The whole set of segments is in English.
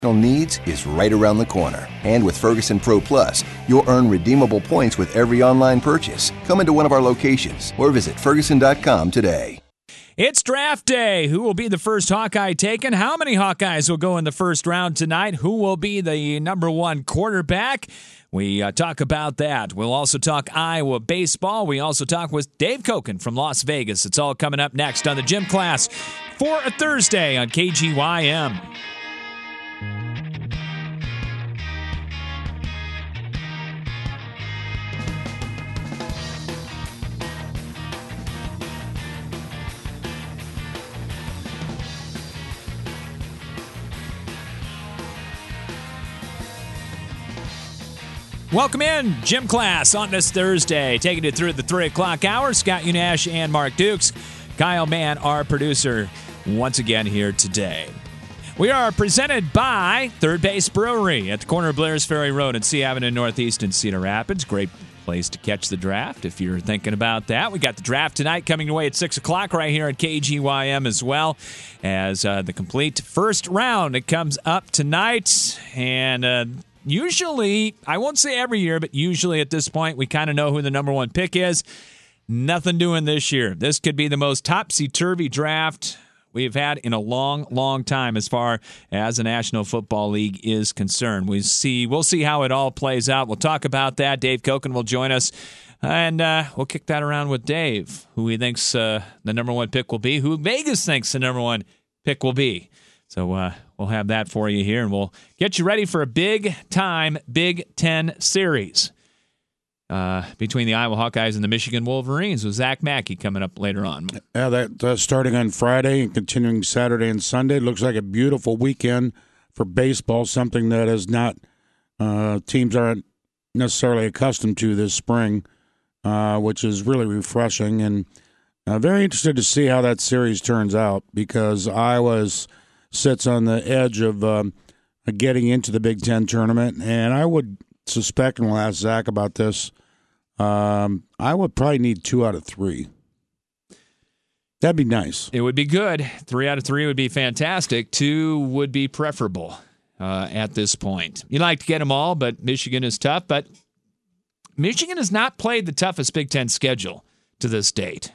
Needs is right around the corner. And with Ferguson Pro Plus, you'll earn redeemable points with every online purchase. Come into one of our locations or visit Ferguson.com today. It's draft day. Who will be the first Hawkeye taken? How many Hawkeyes will go in the first round tonight? Who will be the number one quarterback? We talk about that. We'll also talk Iowa baseball. We also talk with Dave Koken from Las Vegas. It's all coming up next on the Gym Class for a Thursday on KGYM. Welcome in, Gym Class, on this Thursday. Taking it through the 3 o'clock hour. Scott Unash and Mark Dukes. Kyle Mann, our producer, once again here today. We are presented by Third Base Brewery at the corner of Blair's Ferry Road and C Avenue Northeast in Cedar Rapids. Great place to catch the draft if you're thinking about that. We got the draft tonight coming away at 6 o'clock right here at KGYM as well as the complete first round. It comes up tonight, and usually, I won't say every year, but usually at this point, we kind of know who the number one pick is. Nothing doing this year. This could be the most topsy-turvy draft we've had in a long, long time as far as the National Football League is concerned. We'll see how it all plays out. We'll talk about that. Dave Koken will join us, and we'll kick that around with Dave, who he thinks the number one pick will be, who Vegas thinks the number one pick will be. So we'll have that for you here, and we'll get you ready for a big-time Big Ten series between the Iowa Hawkeyes and the Michigan Wolverines with Zach Mackey coming up later on. Yeah, that's starting on Friday and continuing Saturday and Sunday. Looks like a beautiful weekend for baseball, something that is not teams aren't necessarily accustomed to this spring, which is really refreshing. And very interested to see how that series turns out because Iowa's sits on the edge of getting into the Big Ten tournament. And I would suspect, and we'll ask Zach about this, I would probably need 2 out of 3. That'd be nice. It would be good. 3 out of 3 would be fantastic. 2 would be preferable at this point. You'd like to get them all, but Michigan is tough. But Michigan has not played the toughest Big Ten schedule to this date.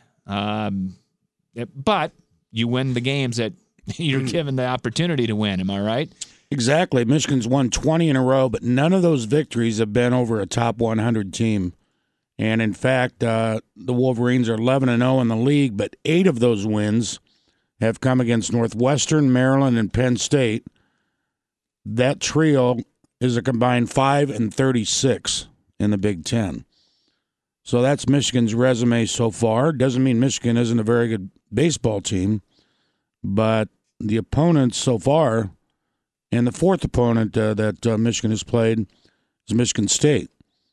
But you win the games that you're given the opportunity to win. Am I right? Exactly. Michigan's won 20 in a row, but none of those victories have been over a top 100 team. And in fact, the Wolverines are 11-0 in the league, but 8 of those wins have come against Northwestern, Maryland, and Penn State. That trio is a combined 5-36 in the Big Ten. So that's Michigan's resume so far. Doesn't mean Michigan isn't a very good baseball team, but the opponents so far, and the fourth opponent that Michigan has played is Michigan State.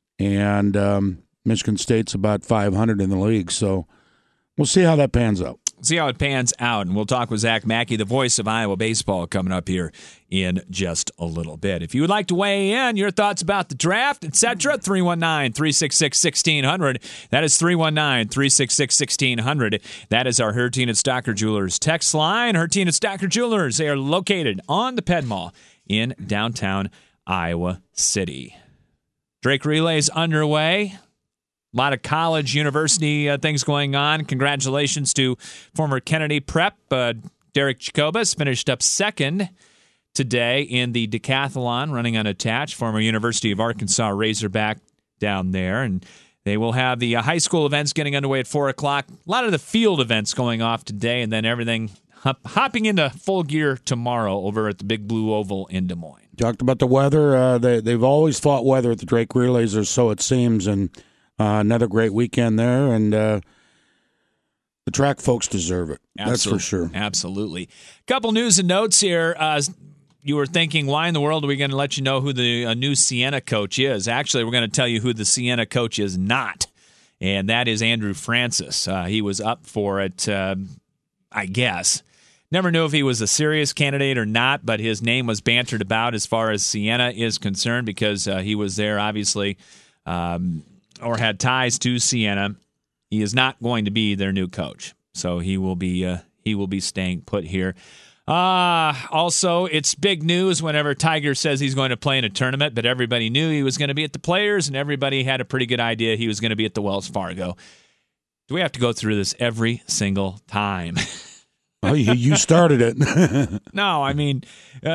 And Michigan State's about 500 in the league. So we'll see how that pans out. See how it pans out. And we'll talk with Zach Mackey, the voice of Iowa baseball, coming up here in just a little bit. If you would like to weigh in, your thoughts about the draft, etc., 319-366-1600. That is 319-366-1600. That is our Herteen and Stocker Jewelers text line. Herteen and Stocker Jewelers, they are located on the Penn Mall in downtown Iowa City. Drake Relays underway. A lot of college, university things going on. Congratulations to former Kennedy Prep. Derek Jacobus finished up second today in the decathlon, running unattached. Former University of Arkansas Razorback down there. And they will have the high school events getting underway at 4 o'clock. A lot of the field events going off today, and then everything hopping into full gear tomorrow over at the Big Blue Oval in Des Moines. Talked about the weather. They've always fought weather at the Drake Relays, or so it seems, and another great weekend there, and the track folks deserve it. That's for sure. Absolutely. Couple news and notes here. You were thinking, why in the world are we going to let you know who the new Siena coach is? Actually, we're going to tell you who the Siena coach is not, and that is Andrew Francis. He was up for it, I guess. Never knew if he was a serious candidate or not, but his name was bantered about as far as Siena is concerned because he was there, obviously, or had ties to Siena. He is not going to be their new coach, so he will be staying put here. Also, it's big news whenever Tiger says he's going to play in a tournament, but everybody knew he was going to be at the Players, and everybody had a pretty good idea he was going to be at the Wells Fargo. Do we have to go through this every single time? Well, you started it. No, I mean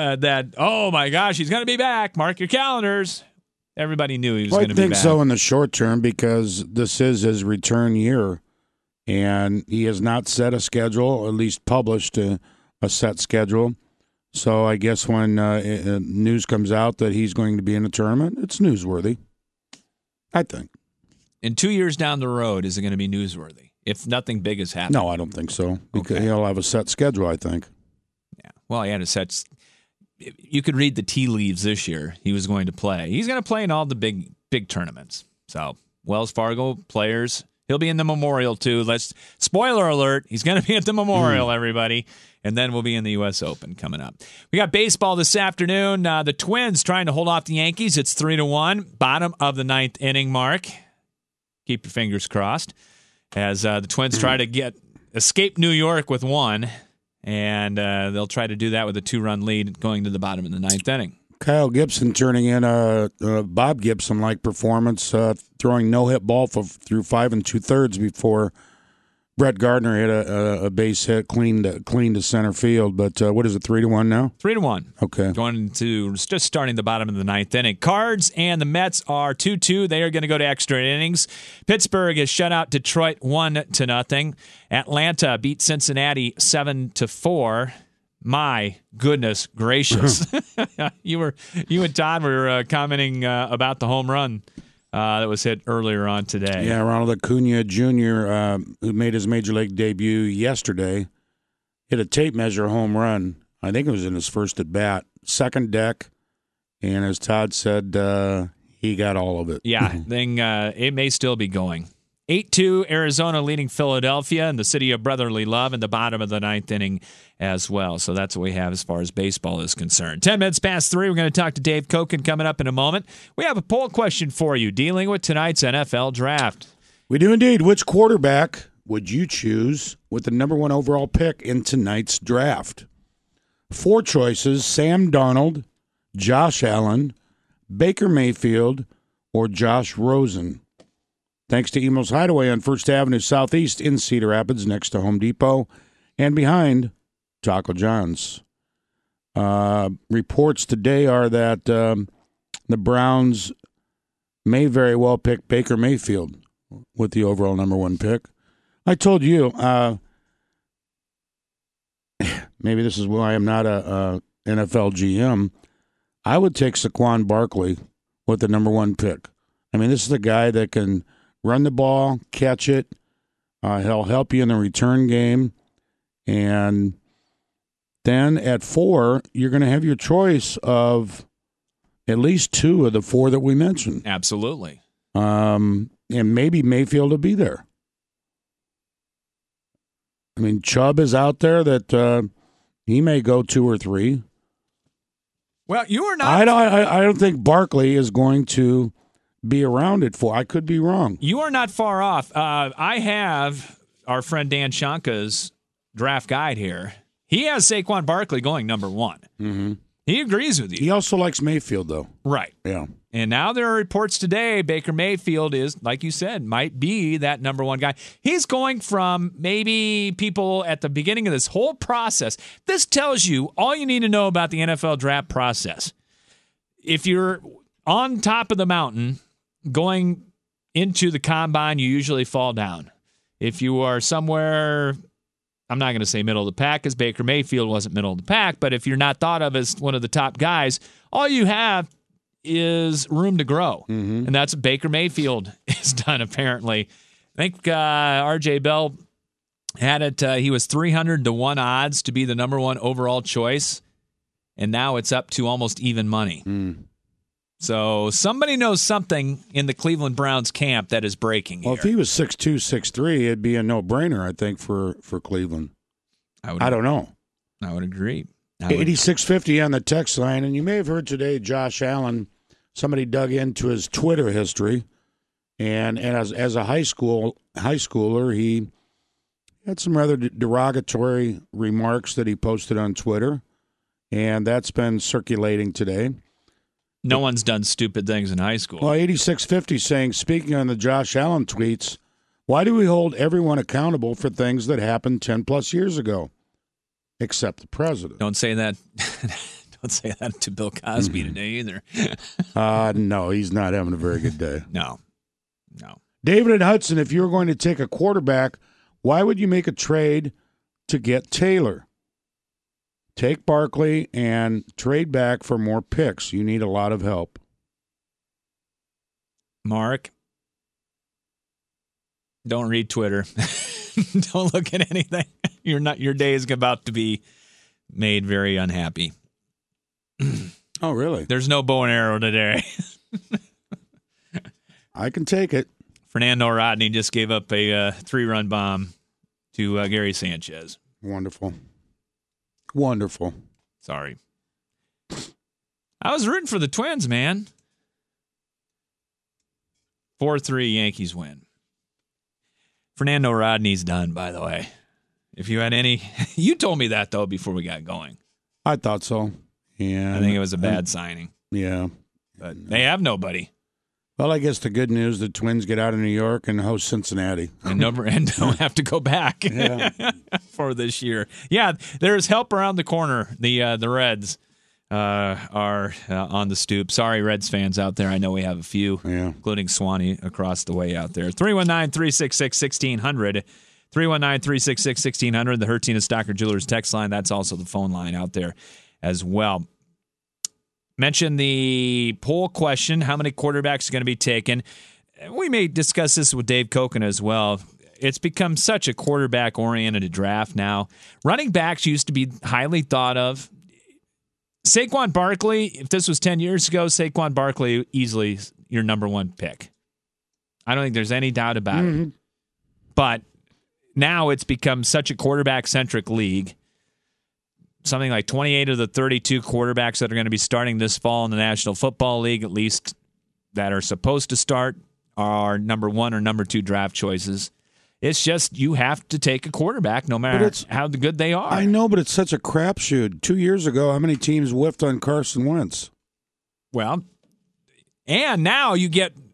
oh my gosh, he's going to be back. Mark your calendars. Everybody knew he was going to be back. I think so in the short term because this is his return year, and he has not set a schedule, or at least published a set schedule. So I guess when news comes out that he's going to be in a tournament, it's newsworthy, I think. And 2 years down the road, is it going to be newsworthy? If nothing big has happened. No, I don't think so. Because he'll have a set schedule, I think. Yeah. Well, he had a set. You could read the tea leaves this year. He was going to play. He's going to play in all the big tournaments. So Wells Fargo Players. He'll be in the Memorial too. Spoiler alert. He's going to be at the Memorial, everybody. And then we'll be in the U.S. Open coming up. We got baseball this afternoon. The Twins trying to hold off the Yankees. It's 3-1. Bottom of the ninth inning mark. Keep your fingers crossed. As the Twins try to escape New York with one, and they'll try to do that with a 2-run lead going to the bottom of the ninth inning. Kyle Gibson turning in a Bob Gibson-like performance, throwing no-hit ball through 5 2/3 before Brett Gardner hit a base hit, clean to center field. But what is it, 3-1 now? 3-1. Okay. Going to just starting the bottom of the ninth inning. Cards and the Mets are 2-2. They are going to go to extra innings. Pittsburgh has shut out Detroit 1-0. Atlanta beat Cincinnati 7-4. My goodness gracious! You and Todd were commenting about the home run that was hit earlier on today. Yeah, Ronald Acuna Jr., who made his Major League debut yesterday, hit a tape measure home run. I think it was in his first at bat, second deck, and as Todd said, he got all of it. Yeah, it may still be going. 8-2, Arizona leading Philadelphia in the city of brotherly love in the bottom of the ninth inning as well. So that's what we have as far as baseball is concerned. 10 minutes past 3, we're going to talk to Dave Koken coming up in a moment. We have a poll question for you dealing with tonight's NFL draft. We do indeed. Which quarterback would you choose with the number 1 overall pick in tonight's draft? 4 choices: Sam Darnold, Josh Allen, Baker Mayfield, or Josh Rosen. Thanks to Emo's Hideaway on 1st Avenue Southeast in Cedar Rapids next to Home Depot and behind Taco John's. Reports today are that the Browns may very well pick Baker Mayfield with the overall number 1 pick. I told you, maybe this is why I'm not a NFL GM, I would take Saquon Barkley with the number 1 pick. I mean, this is the guy that can run the ball, catch it. He'll help you in the return game. And then at 4, you're going to have your choice of at least 2 of the 4 that we mentioned. Absolutely. And maybe Mayfield will be there. I mean, Chubb is out there that he may go 2 or 3. Well, you are not. I don't think Barkley is going to be around at 4. I could be wrong. You are not far off. I have our friend Dan Shanka's draft guide here. He has Saquon Barkley going number 1. Mm-hmm. He agrees with you. He also likes Mayfield, though. Right. Yeah. And now there are reports today Baker Mayfield is, like you said, might be that number 1 guy. He's going from maybe people at the beginning of this whole process. This tells you all you need to know about the NFL draft process. If you're on top of the mountain going into the combine, you usually fall down. If you are somewhere, I'm not going to say middle of the pack because Baker Mayfield wasn't middle of the pack, but if you're not thought of as one of the top guys, all you have is room to grow. Mm-hmm. And that's what Baker Mayfield has done, apparently. I think R.J. Bell had it. He was 300-1 odds to be the number 1 overall choice, and now it's up to almost even money. Mm. So somebody knows something in the Cleveland Browns camp that is breaking here. Well, if he was 6'2", 6'3", it'd be a no-brainer, I think, for Cleveland. I don't know. I would agree. 8650 on the text line, and you may have heard today Josh Allen, somebody dug into his Twitter history, and as a high schooler, he had some rather derogatory remarks that he posted on Twitter, and that's been circulating today. No one's done stupid things in high school. Well, 8650 saying, speaking on the Josh Allen tweets, why do we hold everyone accountable for things that happened 10-plus years ago, except the president? Don't say that. Don't say that to Bill Cosby today either. No, he's not having a very good day. No. David and Hudson, if you were going to take a quarterback, why would you make a trade to get Taylor? Take Barkley and trade back for more picks. You need a lot of help. Mark, don't read Twitter. Don't look at anything. Your day is about to be made very unhappy. Oh, really? There's no bow and arrow today. I can take it. Fernando Rodney just gave up a 3-run bomb to Gary Sanchez. Wonderful. Sorry. I was rooting for the Twins, man. 4-3 Yankees win. Fernando Rodney's done, by the way. If you had any... You told me that, though, before we got going. I thought so. Yeah. I think it was a bad signing. Yeah. But they have nobody. Well, I guess the good news, the Twins get out of New York and host Cincinnati. And don't have to go back for this year. Yeah, there's help around the corner. The Reds are on the stoop. Sorry, Reds fans out there. I know we have a few, including Swanee across the way out there. 319-366-1600. 319-366-1600. The Hertina Stocker Jewelers text line. That's also the phone line out there as well. Mention the poll question, how many quarterbacks are going to be taken. We may discuss this with Dave Koken as well. It's become such a quarterback-oriented draft now. Running backs used to be highly thought of. Saquon Barkley, if this was 10 years ago, Saquon Barkley easily your number one pick. I don't think there's any doubt about it. But now it's become such a quarterback-centric league. Something like 28 of the 32 quarterbacks that are going to be starting this fall in the National Football League, at least that are supposed to start, are number 1 or number 2 draft choices. It's just you have to take a quarterback no matter how good they are. I know, but it's such a crapshoot. 2 years ago, how many teams whiffed on Carson Wentz? Well, and now you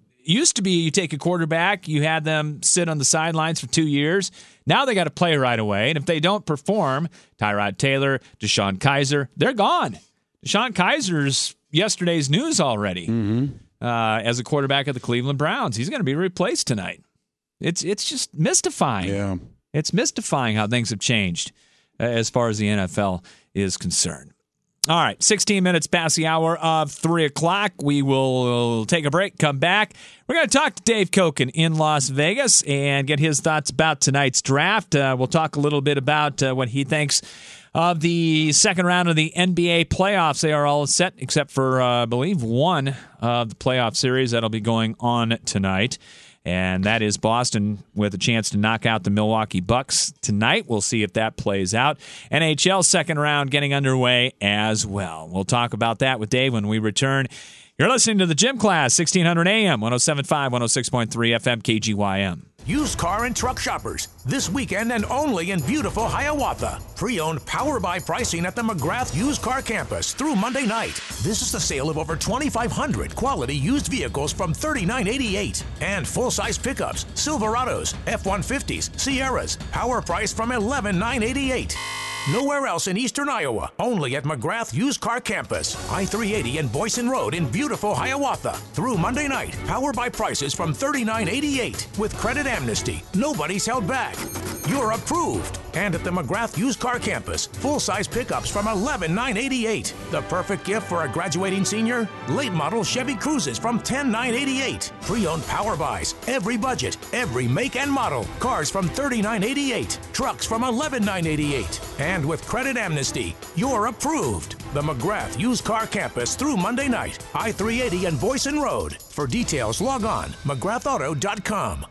take a quarterback, you had them sit on the sidelines for 2 years. Now they got to play right away. And if they don't perform, Tyrod Taylor, DeShone Kizer, they're gone. DeShone Kizer's yesterday's news already as a quarterback of the Cleveland Browns. He's going to be replaced tonight. It's just mystifying. Yeah. It's mystifying how things have changed as far as the NFL is concerned. All right, 16 minutes past the hour of 3 o'clock. We will take a break, come back. We're going to talk to Dave Koken in Las Vegas and get his thoughts about tonight's draft. We'll talk a little bit about what he thinks of the second round of the NBA playoffs. They are all set except for, I believe, one of the playoff series that'll be going on tonight. And that is Boston with a chance to knock out the Milwaukee Bucks tonight. We'll see if that plays out. NHL second round getting underway as well. We'll talk about that with Dave when we return. You're listening to the Gym Class, 1600 AM, 107.5, 106.3 FM, KGYM. Used car and truck shoppers, this weekend and only in beautiful Hiawatha. Pre-owned Power Buy pricing at the McGrath Used Car Campus through Monday night. This is the sale of over 2,500 quality used vehicles from $39.88. And full-size pickups, Silverados, F-150s, Sierras, power price from $11,988. Nowhere else in eastern Iowa, only at McGrath Used Car Campus. I-380 and Boyson Road in beautiful Hiawatha. Through Monday night, Power Buy prices from $39.88. With credit amnesty, nobody's held back. You're approved. And at the McGrath Used Car Campus, full-size pickups from $11,988. The perfect gift for a graduating senior? Late model Chevy Cruises from $10,988. Pre-owned Power Buys, every budget, every make and model. Cars from $39.88. Trucks from $11,988. And with credit amnesty, you're approved. The McGrath Used Car Campus through Monday night, I-380 and Boyson Road. For details, log on McGrathAuto.com.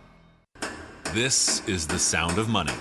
This is the sound of money.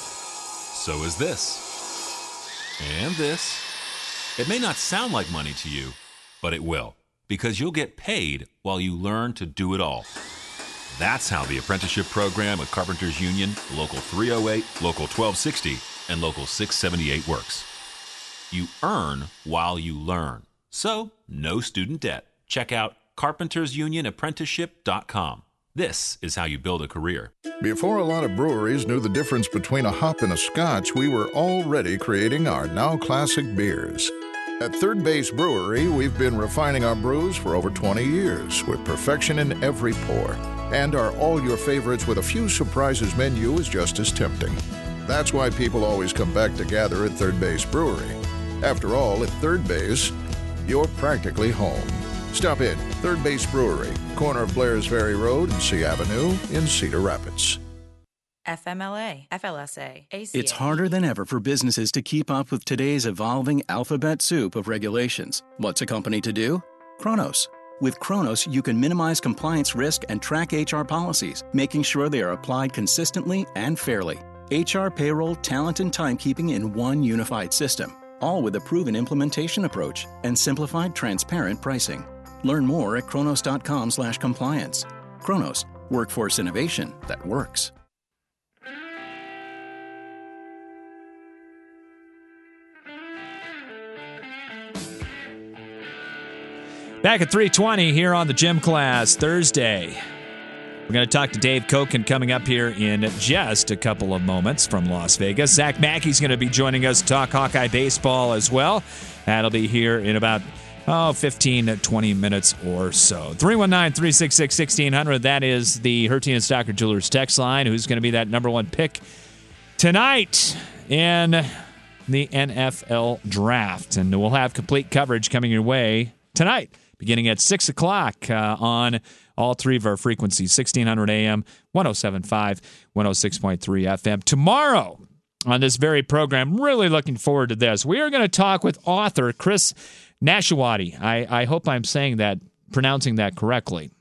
So is this. And this. It may not sound like money to you, but it will, because you'll get paid while you learn to do it all. That's how the apprenticeship program at Carpenters Union, Local 308, Local 1260, and Local 678 works. You earn while you learn. So, no student debt. Check out carpentersunionapprenticeship.com. This is how you build a career. Before a lot of breweries knew the difference between a hop and a scotch, we were already creating our now classic beers. At Third Base Brewery, we've been refining our brews for over 20 years with perfection in every pour. And our all your favorites with a few surprises menu is just as tempting. That's why people always come back to gather at Third Base Brewery. After all, at Third Base, you're practically home. Stop in Third Base Brewery, corner of Blairs Ferry Road and C Avenue in Cedar Rapids. FMLA, FLSA, ACA. It's harder than ever for businesses to keep up with today's evolving alphabet soup of regulations. What's a company to do? Kronos. With Kronos, you can minimize compliance risk and track HR policies, making sure they are applied consistently and fairly. HR, payroll, talent, and timekeeping in one unified system, all with a proven implementation approach and simplified, transparent pricing. Learn more at kronos.com/compliance. Kronos, workforce innovation that works. Back at 3:20 here on the Gym Class Thursday. We're going to talk to Dave Koken coming up here in just a couple of moments from Las Vegas. Zach Mackey's going to be joining us to talk Hawkeye baseball as well. That'll be here in about 15 to 20 minutes or so. 319-366-1600. That is the Hertie and Stocker Jewelers text line. Who's going to be that number one pick tonight in the NFL draft? And we'll have complete coverage coming your way tonight, beginning at 6 o'clock on all three of our frequencies, 1600 AM, 107.5, 106.3 FM. Tomorrow on this very program, really looking forward to this, we are going to talk with author Chris Nashwaty. I hope I'm pronouncing that correctly.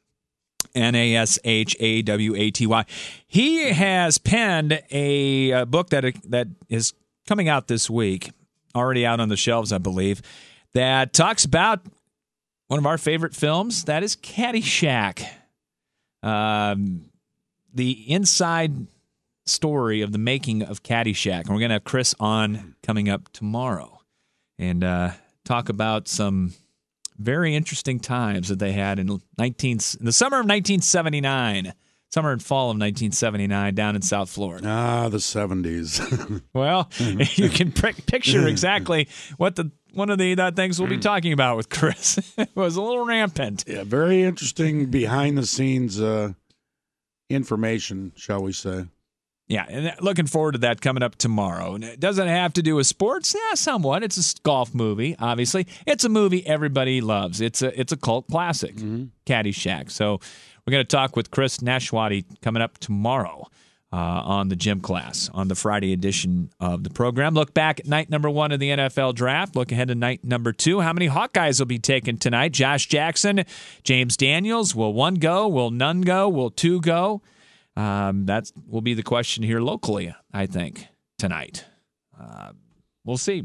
Nashwaty. He has penned a book that is coming out this week, already out on the shelves, I believe, that talks about one of our favorite films, that is Caddyshack. The inside story of the making of Caddyshack. And we're going to have Chris on coming up tomorrow and talk about some very interesting times that they had in the summer of 1979. Summer and fall of 1979 down in South Florida. Ah, the 70s. Well, you can picture exactly what one of the things we'll be talking about with Chris. It was a little rampant. Yeah, very interesting behind-the-scenes information, shall we say. Yeah, and looking forward to that coming up tomorrow. And it doesn't have to do with sports. Yeah, somewhat. It's a golf movie, obviously. It's a movie everybody loves. It's a cult classic, Caddyshack. So we're going to talk with Chris Nashwaty coming up tomorrow on the Gym Class on the Friday edition of the program. Look back at night number 1 of the NFL draft. Look ahead to night number 2. How many Hawkeyes will be taken tonight? Josh Jackson, James Daniels. Will one go? Will none go? Will two go? That will be the question here locally, I think, tonight. We'll see.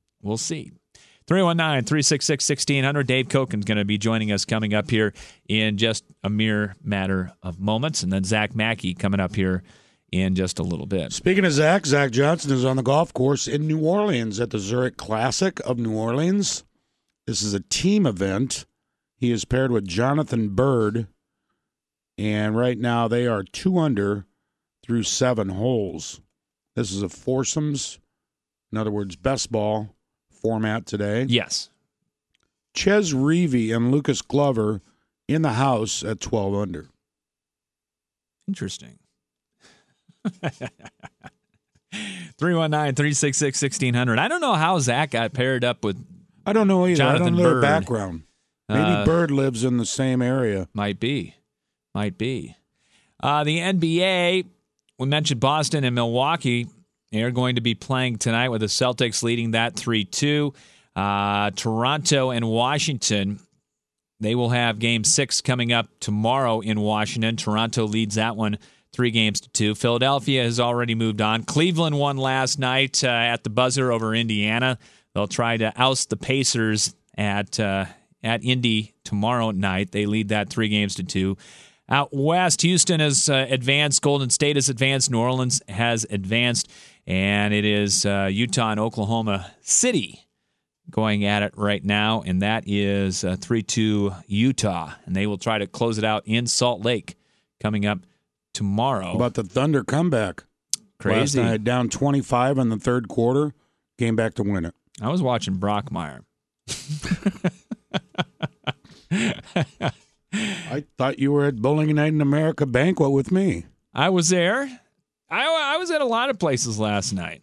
319-366-1600. Dave Koken's going to be joining us coming up here in just a mere matter of moments. And then Zach Mackey coming up here in just a little bit. Speaking of Zach Johnson is on the golf course in New Orleans at the Zurich Classic of New Orleans. This is a team event. He is paired with Jonathan Bird. And right now they are 2 under through 7 holes. This is a foursomes, in other words, best ball format today. Yes. Ches Reavie and Lucas Glover in the house at 12 under. Interesting. 319-366-1600. I don't know how Zach got paired up with I don't know either. Jonathan I don't know Bird. their background. Maybe Bird lives in the same area. Might be. The NBA, we mentioned Boston and Milwaukee. They're going to be playing tonight with the Celtics leading that 3-2. Toronto and Washington, they will have Game 6 coming up tomorrow in Washington. Toronto leads that one 3-2. Philadelphia has already moved on. Cleveland won last night at the buzzer over Indiana. They'll try to oust the Pacers at Indy tomorrow night. They lead that 3-2. Out west, Houston has advanced. Golden State has advanced. New Orleans has advanced. And it is Utah and Oklahoma City going at it right now. And that is 3-2 Utah. And they will try to close it out in Salt Lake coming up tomorrow. How about the Thunder comeback? Crazy. Last night, down 25 in the third quarter, came back to win it. I was watching Brockmire. I thought you were at Bowling Night in America banquet with me. I was there. I was at a lot of places last night.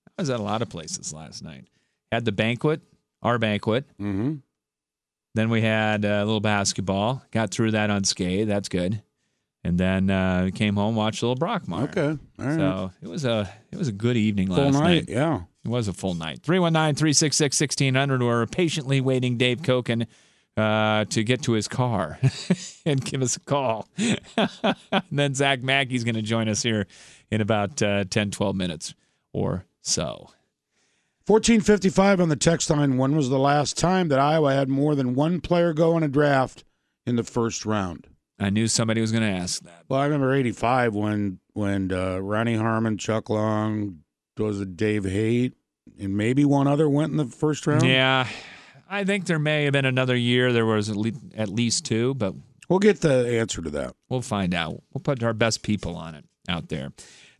Had the banquet, our banquet. Mm-hmm. Then we had a little basketball. Got through that unscathed. That's good. And then came home, watched a little Brockmire. Okay. All right. So it was a good evening Full last night. Yeah. It was a full night. 319-366-1600. We're patiently waiting Dave Koken to get to his car and give us a call. And then Zach Mackey's going to join us here in about 10, 12 minutes or so. 1455 on the text line. When was the last time that Iowa had more than one player go in a draft in the first round? I knew somebody was going to ask that. Well, I remember 85 when Ronnie Harmon, Chuck Long, was it Dave Haight, and maybe one other went in the first round? Yeah. I think there may have been another year. There was at least two, but we'll get the answer to that. We'll find out. We'll put our best people on it out there.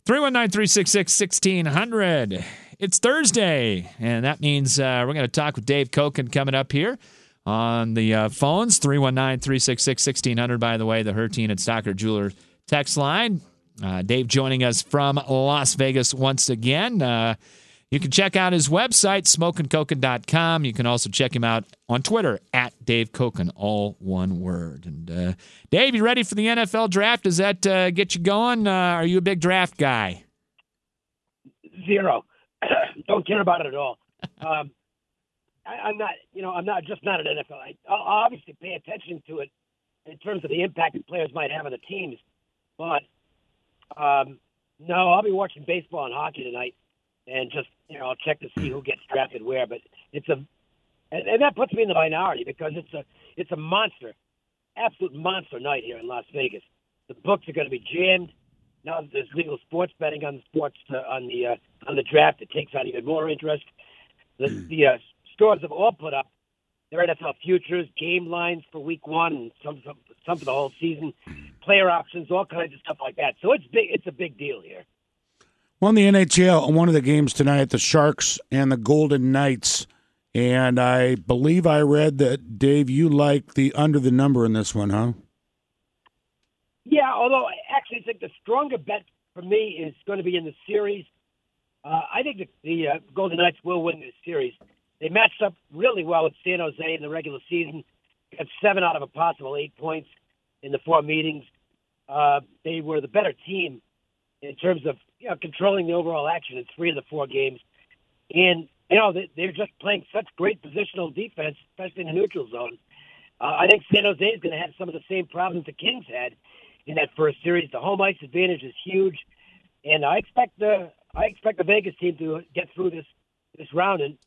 319-366-1600. It's Thursday, and that means we're going to talk with Dave Koken coming up here on the phones. 319-366-1600, by the way, the Herteen and Stocker Jeweler text line. Dave joining us from Las Vegas once again. You can check out his website, smokeandkoken.com. You can also check him out on Twitter, at Dave Koken, all one word. And Dave, you ready for the NFL draft? Does that get you going? Are you a big draft guy? Zero. Don't care about it at all. I'm not an NFL. I'll obviously pay attention to it in terms of the impact that players might have on the teams. But, no, I'll be watching baseball and hockey tonight. And just, I'll check to see who gets drafted where. But and that puts me in the minority because it's a monster, absolute monster night here in Las Vegas. The books are going to be jammed. Now that there's legal sports betting on the on the draft, it takes on even more interest. The stores have all put up their NFL futures, game lines for Week 1, and some for the whole season, player options, all kinds of stuff like that. So it's big. It's a big deal here. Well, in the NHL, one of the games tonight, the Sharks and the Golden Knights, and I believe I read that, Dave, you like the under the number in this one, huh? Yeah, although I actually think the stronger bet for me is going to be in the series. I think the Golden Knights will win this series. They matched up really well with San Jose in the regular season, got 7 out of a possible 8 points in the 4 meetings. They were the better team in terms of controlling the overall action in 3 of the 4 games. And, they're just playing such great positional defense, especially in the neutral zone. I think San Jose is going to have some of the same problems the Kings had in that first series. The home ice advantage is huge. And I expect the Vegas team to get through this round. And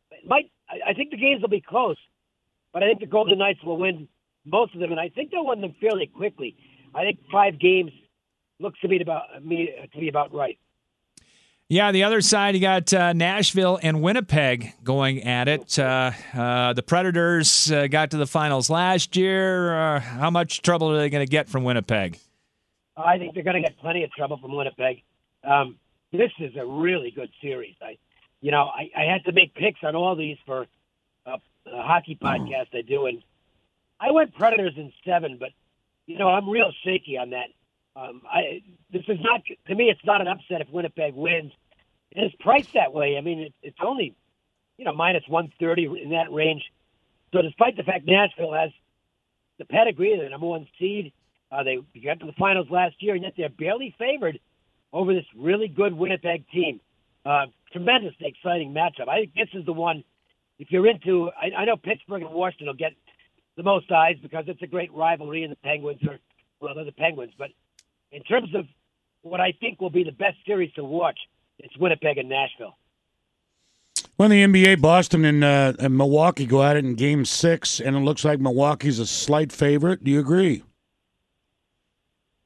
I think the games will be close, but I think the Golden Knights will win most of them, and I think they'll win them fairly quickly. I think 5 games looks to be about right. Yeah, the other side, you got Nashville and Winnipeg going at it. The Predators got to the finals last year. How much trouble are they going to get from Winnipeg? I think they're going to get plenty of trouble from Winnipeg. This is a really good series. I had to make picks on all these for a hockey podcast I do, and I went Predators in 7, but I'm real shaky on that. This is not, to me, it's not an upset if Winnipeg wins. And it's priced that way. I mean, it's only, minus 130 in that range. So despite the fact Nashville has the pedigree, the number 1 seed, they got to the finals last year, and yet they're barely favored over this really good Winnipeg team. Tremendously exciting matchup. I think this is the one, if you're into, I know Pittsburgh and Washington will get the most eyes because it's a great rivalry, and the Penguins they're the Penguins. But in terms of what I think will be the best series to watch, it's Winnipeg and Nashville. Well, in the NBA, Boston and Milwaukee go at it in Game 6, and it looks like Milwaukee's a slight favorite. Do you agree?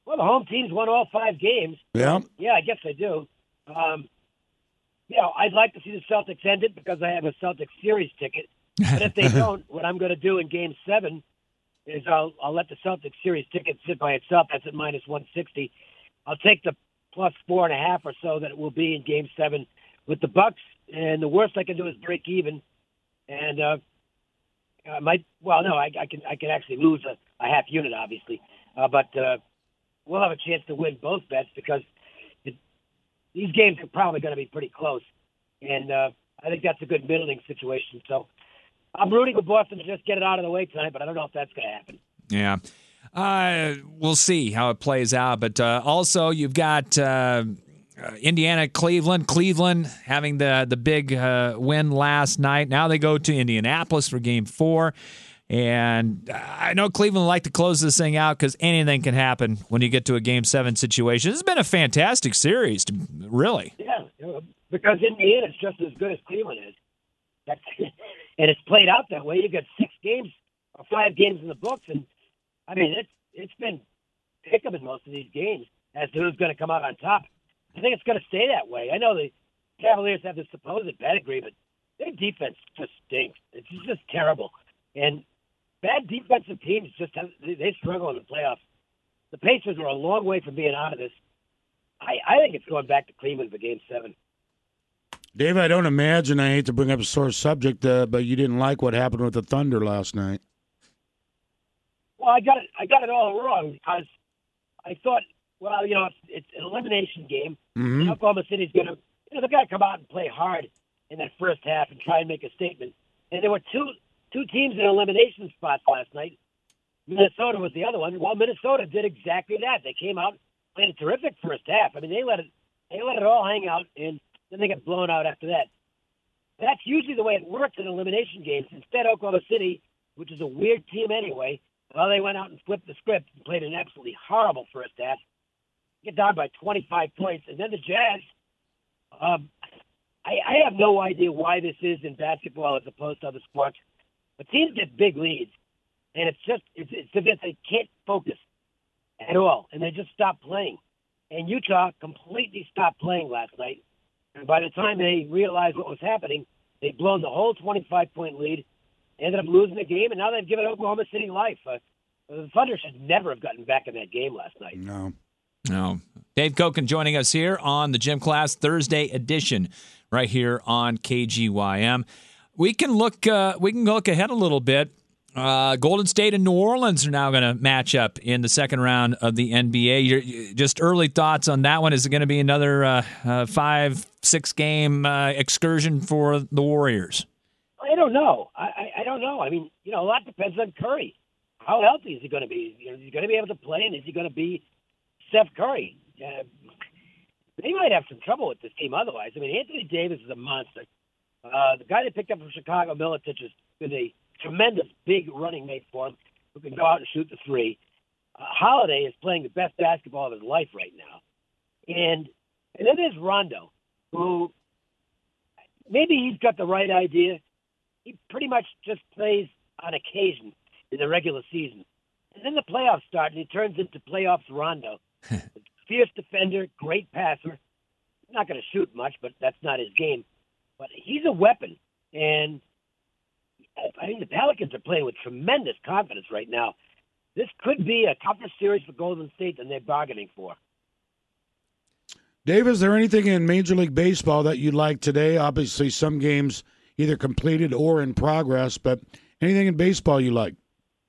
Well, the home team's won all 5 games. Yeah. Yeah, I guess they do. I'd like to see the Celtics end it because I have a Celtics series ticket. But if they don't, what I'm going to do in Game 7 is I'll let the Celtics series ticket sit by itself. That's at minus 160. I'll take the plus 4.5 or so that it will be in Game 7 with the Bucks, and the worst I can do is break even. And I can actually lose a half unit, obviously, but we'll have a chance to win both bets because these games are probably going to be pretty close, and I think that's a good middling situation. So I'm rooting for Boston to just get it out of the way tonight, but I don't know if that's going to happen. Yeah. We'll see how it plays out. But also, you've got Indiana, Cleveland. Cleveland having the big win last night. Now they go to Indianapolis for Game 4. And I know Cleveland would like to close this thing out because anything can happen when you get to a Game 7 situation. This has been a fantastic series, really. Yeah, because Indiana is just as good as Cleveland is. And it's played out that way. You got 6 games or 5 games in the books, and I mean it's been pick 'em in most of these games as to who's going to come out on top. I think it's going to stay that way. I know the Cavaliers have this supposed pedigree, but their defense just stinks. It's just terrible. And bad defensive teams they struggle in the playoffs. The Pacers are a long way from being out of this. I think it's going back to Cleveland for Game 7. Dave, I don't imagine, I hate to bring up a sore subject, but you didn't like what happened with the Thunder last night. Well, I got it all wrong because I thought, it's an elimination game. Mm-hmm. Oklahoma City's going to, they've got to come out and play hard in that first half and try and make a statement. And there were two teams in elimination spots last night. Minnesota was the other one. Well, Minnesota did exactly that. They came out, played a terrific first half. I mean, they let it all hang out, and then they got blown out after that. That's usually the way it works in elimination games. Instead, Oklahoma City, which is a weird team anyway, well, they went out and flipped the script and played an absolutely horrible first half. Get down by 25 points. And then the Jazz, I have no idea why this is in basketball as opposed to other sports. But teams get big leads, and it's as if they can't focus at all, and they just stop playing. And Utah completely stopped playing last night. And by the time they realized what was happening, they'd blown the whole 25-point lead, ended up losing the game, and now they've given Oklahoma City life. The Thunder should never have gotten back in that game last night. No. Dave Koken joining us here on the Gym Class Thursday edition right here on KGYM. We can look ahead a little bit. Golden State and New Orleans are now going to match up in the second round of the NBA. Just early thoughts on that one. Is it going to be another 5-6 game excursion for the Warriors? I don't know. I don't know. I mean, a lot depends on Curry. How healthy is he going to be? Is he going to be able to play, and is he going to be Steph Curry? They might have some trouble with this team otherwise. I mean, Anthony Davis is a monster. The guy they picked up from Chicago, Milicic, has been a tremendous big running mate for him who can go out and shoot the three. Holiday is playing the best basketball of his life right now. And then there's Rondo, who maybe he's got the right idea. He pretty much just plays on occasion in the regular season. And then the playoffs start, and he turns into playoffs Rondo. Fierce defender, great passer. He's not going to shoot much, but that's not his game. But he's a weapon. And I think the Pelicans are playing with tremendous confidence right now. This could be a tougher series for Golden State than they're bargaining for. Dave, is there anything in Major League Baseball that you like today? Obviously, some games either completed or in progress, but anything in baseball you like?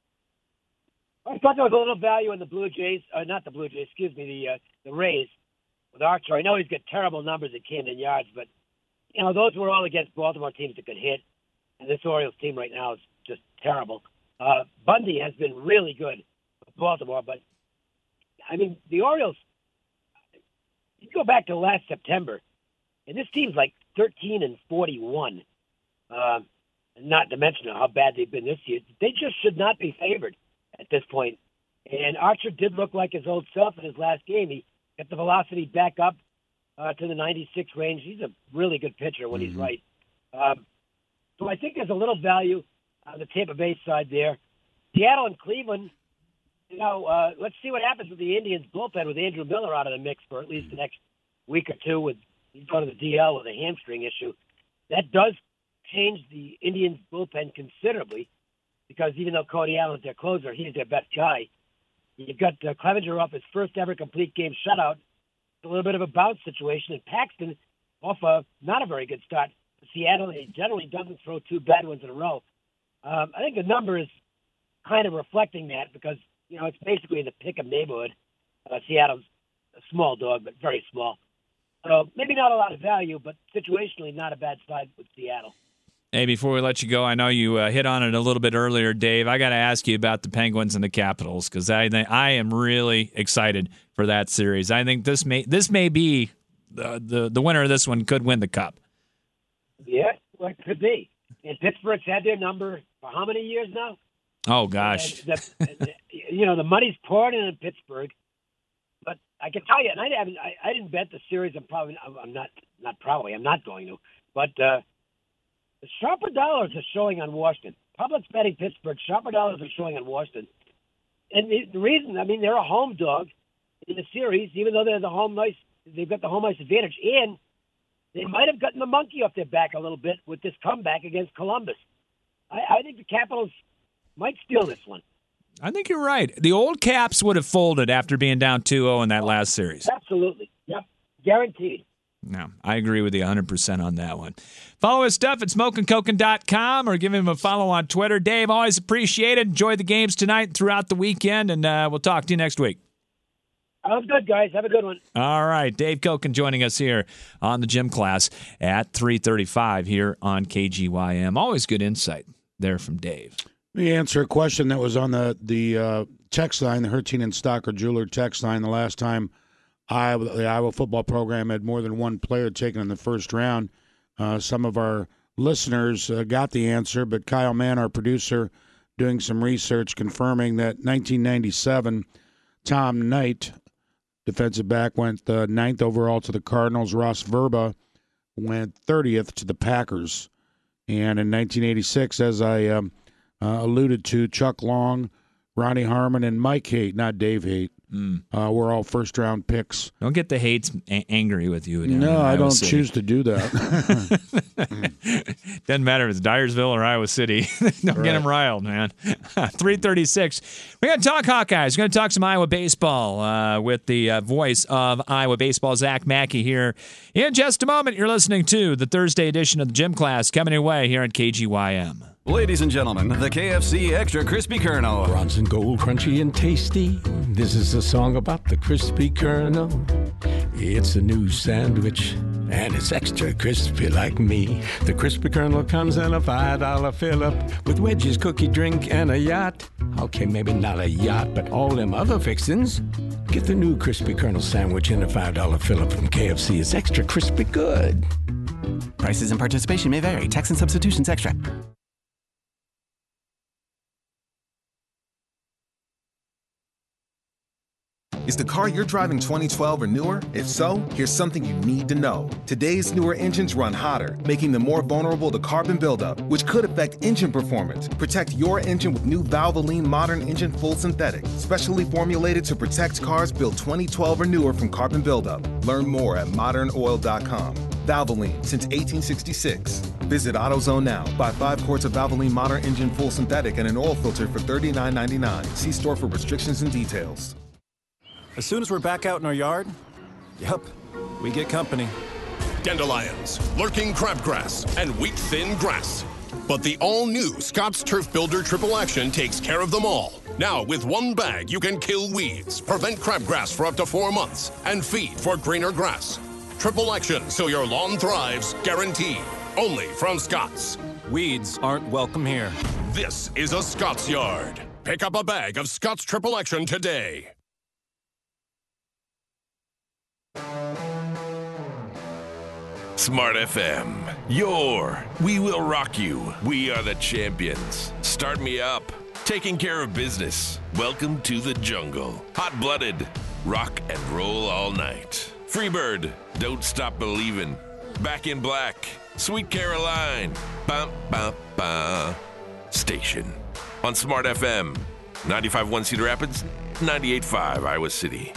I thought there was a little value in the Blue Jays, not the Blue Jays, the Rays with Archer. I know he's got terrible numbers at Camden Yards, but those were all against Baltimore teams that could hit, and this Orioles team right now is just terrible. Bundy has been really good with Baltimore, but I mean the Orioles. You go back to last September, and this team's like 13-41. Not to mention how bad they've been this year. They just should not be favored at this point. And Archer did look like his old self in his last game. He got the velocity back up to the 96 range. He's a really good pitcher when he's right. So I think there's a little value on the Tampa Bay side there. Seattle and Cleveland, let's see what happens with the Indians bullpen with Andrew Miller out of the mix for at least the next week or two. With he's going to the DL with a hamstring issue. That does change the Indians bullpen considerably because even though Cody Allen's their closer, he's their best guy. You've got Clevenger off his first ever complete game shutout. It's a little bit of a bounce situation, and Paxton off not a very good start. Seattle, he generally doesn't throw two bad ones in a row. I think the number is kind of reflecting that because, it's basically in the pick-em neighborhood. Seattle's a small dog, but very small. So maybe not a lot of value, but situationally not a bad side with Seattle. Hey, before we let you go, I know you hit on it a little bit earlier, Dave. I got to ask you about the Penguins and the Capitals because I am really excited for that series. I think this may be the winner of this one could win the Cup. Yeah, well, it could be. And Pittsburgh's had their number for how many years now? Oh gosh, the money's pouring in Pittsburgh. But I can tell you, and I didn't bet the series. I'm not going to. But the sharper dollars are showing on Washington. Public's betting Pittsburgh. Sharper dollars are showing on Washington. And the reason, they're a home dog in the series, even though they're they've got the home ice advantage, and they might have gotten the monkey off their back a little bit with this comeback against Columbus. I think the Capitals might steal this one. I think you're right. The old Caps would have folded after being down 2-0 in that last series. Absolutely. Yep. Guaranteed. No, I agree with you 100% on that one. Follow his stuff at smokeandcokin.com or give him a follow on Twitter. Dave, always appreciate it. Enjoy the games tonight and throughout the weekend, and we'll talk to you next week. Sounds good, guys. Have a good one. All right. Dave Koken joining us here on the Gym Class at 3:35 here on KGYM. Always good insight there from Dave. Let me answer a question that was on the text line, the Hertine and Stocker Jeweler text line. The last time the Iowa football program had more than one player taken in the first round. Some of our listeners got the answer, but Kyle Mann, our producer, doing some research confirming that 1997, Tom Knight, defensive back, went 9th overall to the Cardinals. Ross Verba went 30th to the Packers. And in 1986, as I alluded to, Chuck Long, Ronnie Harmon, and Mike Haight, not Dave Haight, were all first-round picks. Don't get the Haights angry with you. No, I don't choose to do that. Doesn't matter if it's Dyersville or Iowa City. Don't get them riled, man. 3:36. We're going to talk Hawkeyes. We're going to talk some Iowa baseball with the voice of Iowa baseball, Zach Mackey, here in just a moment. You're listening to the Thursday edition of the Gym Class coming your way here on KGYM. Ladies and gentlemen, the KFC Extra Crispy Kernel. Bronze and gold, crunchy and tasty. This is a song about the crispy kernel. It's a new sandwich, and it's extra crispy like me. The crispy kernel comes in a $5 fill-up with wedges, cookie, drink, and a yacht. Okay, maybe not a yacht, but all them other fixings. Get the new crispy kernel sandwich in a $5 fill-up from KFC. It's extra crispy good. Prices and participation may vary. Tax and substitutions extra. Is the car you're driving 2012 or newer? If so, here's something you need to know. Today's newer engines run hotter, making them more vulnerable to carbon buildup, which could affect engine performance. Protect your engine with new Valvoline Modern Engine Full Synthetic, specially formulated to protect cars built 2012 or newer from carbon buildup. Learn more at modernoil.com. Valvoline, since 1866. Visit AutoZone now. Buy 5 quarts of Valvoline Modern Engine Full Synthetic and an oil filter for $39.99. See store for restrictions and details. As soon as we're back out in our yard, we get company. Dandelions, lurking crabgrass, and wheat-thin grass. But the all-new Scott's Turf Builder Triple Action takes care of them all. Now, with one bag, you can kill weeds, prevent crabgrass for up to 4 months, and feed for greener grass. Triple Action, so your lawn thrives, guaranteed. Only from Scott's. Weeds aren't welcome here. This is a Scott's Yard. Pick up a bag of Scott's Triple Action today. Smart FM. We will rock you. We are the champions. Start me up. Taking care of business. Welcome to the jungle. Hot-blooded. Rock and roll all night. Freebird. Don't stop believing. Back in Black. Sweet Caroline. Bum, bum, bum. Station. On Smart FM. 95.1 Cedar Rapids, 98.5 Iowa City.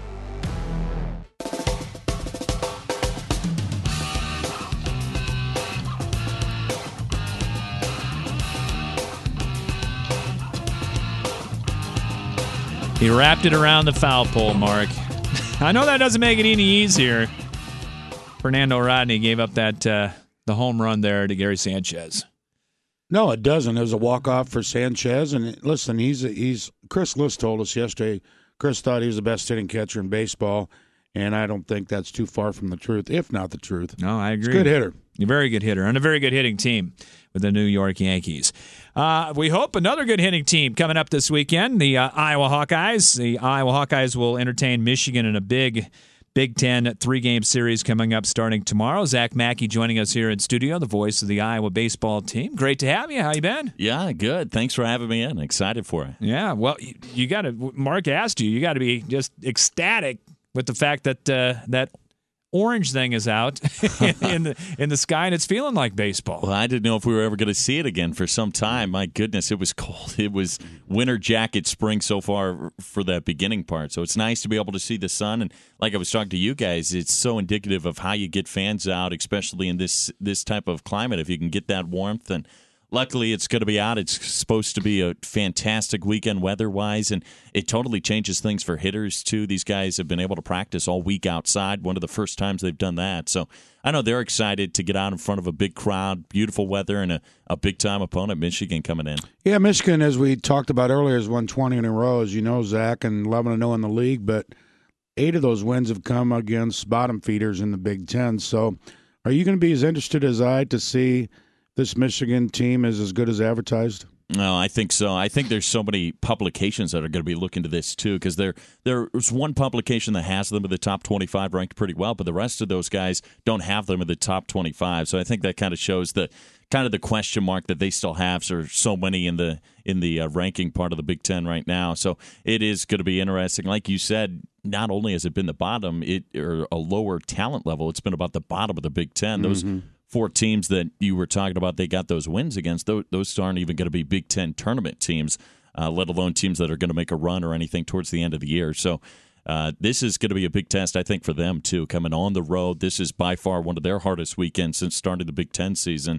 He wrapped it around the foul pole, Mark. I know that doesn't make it any easier. Fernando Rodney gave up that the home run there to Gary Sanchez. No, it doesn't. It was a walk-off for Sanchez. And listen, he's Chris List told us yesterday, Chris thought he was the best hitting catcher in baseball, and I don't think that's too far from the truth, if not the truth. No, I agree. He's a good hitter. A very good hitter, and a very good hitting team with the New York Yankees. We hope another good hitting team coming up this weekend, the Iowa Hawkeyes. The Iowa Hawkeyes will entertain Michigan in a Big Ten 3-game series coming up starting tomorrow. Zach Mackey joining us here in studio, the voice of the Iowa baseball team. Great to have you. How you been? Yeah, good. Thanks for having me in. Excited for it. Yeah, well, you got to. Mark asked you. You got to be just ecstatic with the fact that that orange thing is out in the sky, and it's feeling like baseball. Well, I didn't know if we were ever going to see it again for some time. My goodness, it was cold. It was winter jacket spring so far for that beginning part. So it's nice to be able to see the sun. And like I was talking to you guys, it's so indicative of how you get fans out, especially in this type of climate. If you can get that warmth, and luckily it's going to be out. It's supposed to be a fantastic weekend weather-wise, and it totally changes things for hitters, too. These guys have been able to practice all week outside, one of the first times they've done that. So I know they're excited to get out in front of a big crowd, beautiful weather, and a big-time opponent, Michigan, coming in. Yeah, Michigan, as we talked about earlier, has won 20 in a row, as you know, Zach, and 11-0 in the league, but 8 of those wins have come against bottom feeders in the Big Ten. So are you going to be as interested as I to see this Michigan team is as good as advertised? No, I think so. I think there's so many publications that are going to be looking to this, too, because there's one publication that has them in the top 25 ranked pretty well, but the rest of those guys don't have them in the top 25. So I think that kind of shows the question mark that they still have. So there's so many in the ranking part of the Big Ten right now. So it is going to be interesting. Like you said, not only has it been the bottom or a lower talent level, it's been about the bottom of the Big Ten. Those 4 teams that you were talking about, they got those wins against, those aren't even going to be Big Ten tournament teams, let alone teams that are going to make a run or anything towards the end of the year. So this is going to be a big test, I think, for them, too, coming on the road. This is by far one of their hardest weekends since starting the Big Ten season.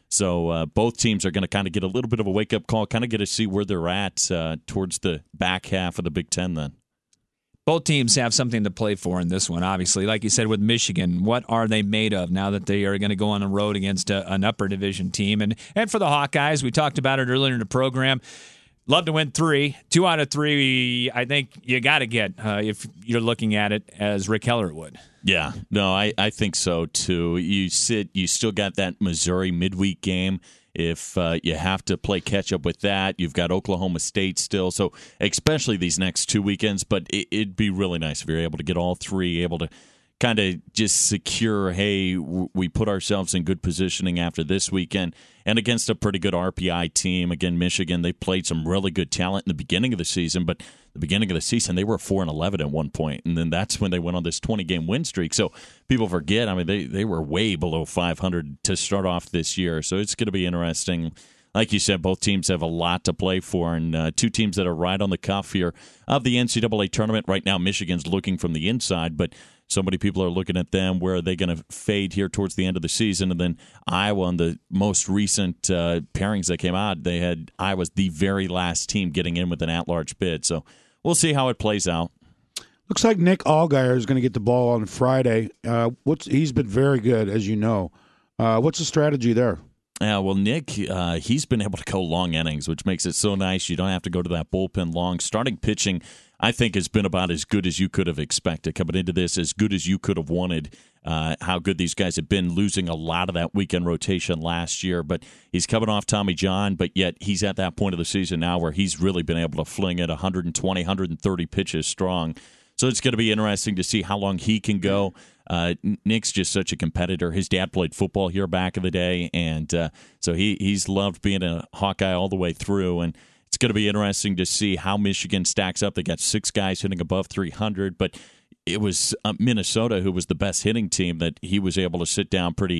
So both teams are going to kind of get a little bit of a wake-up call, kind of get to see where they're at towards the back half of the Big Ten then. Both teams have something to play for in this one, obviously. Like you said with Michigan, what are they made of now that they are going to go on the road against an upper division team? And for the Hawkeyes, we talked about it earlier in the program, love to win 3. 2 out of 3, I think you got to get if you're looking at it as Rick Heller would. Yeah, no, I think so, too. You still got that Missouri midweek game. If you have to play catch-up with that, you've got Oklahoma State still. So especially these next 2 weekends, but it'd be really nice if you're able to get all 3, able to kind of just secure, hey, we put ourselves in good positioning after this weekend. And against a pretty good RPI team, again, Michigan, they played some really good talent in the beginning of the season, but the beginning of the season, they were 4-11 at one point, and then that's when they went on this 20-game win streak. So people forget, I mean, they were way below 500 to start off this year, so it's going to be interesting. Like you said, both teams have a lot to play for, and 2 teams that are right on the cuff here of the NCAA tournament. Right now, Michigan's looking from the inside, but so many people are looking at them. Where are they going to fade here towards the end of the season? And then Iowa, on the most recent pairings that came out, they had Iowa's the very last team getting in with an at-large bid. So we'll see how it plays out. Looks like Nick Allgaier is going to get the ball on Friday. He's been very good, as you know. What's the strategy there? Yeah, well, Nick, he's been able to go long innings, which makes it so nice. You don't have to go to that bullpen long. Starting pitching, I think, has been about as good as you could have expected. Coming into this, as good as you could have wanted. How good these guys have been, losing a lot of that weekend rotation last year. But he's coming off Tommy John, but yet he's at that point of the season now where he's really been able to fling it 120, 130 pitches strong. So it's going to be interesting to see how long he can go. Nick's just such a competitor. His dad played football here back in the day, and so he's loved being a Hawkeye all the way through. And it's going to be interesting to see how Michigan stacks up. They got 6 guys hitting above 300, but it was Minnesota who was the best hitting team that he was able to sit down pretty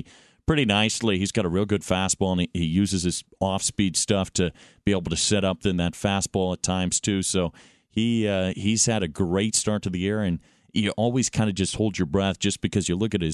pretty nicely. He's got a real good fastball, and he uses his off-speed stuff to be able to set up in that fastball at times too. So he's had a great start to the year, and you always kind of just hold your breath just because you look at the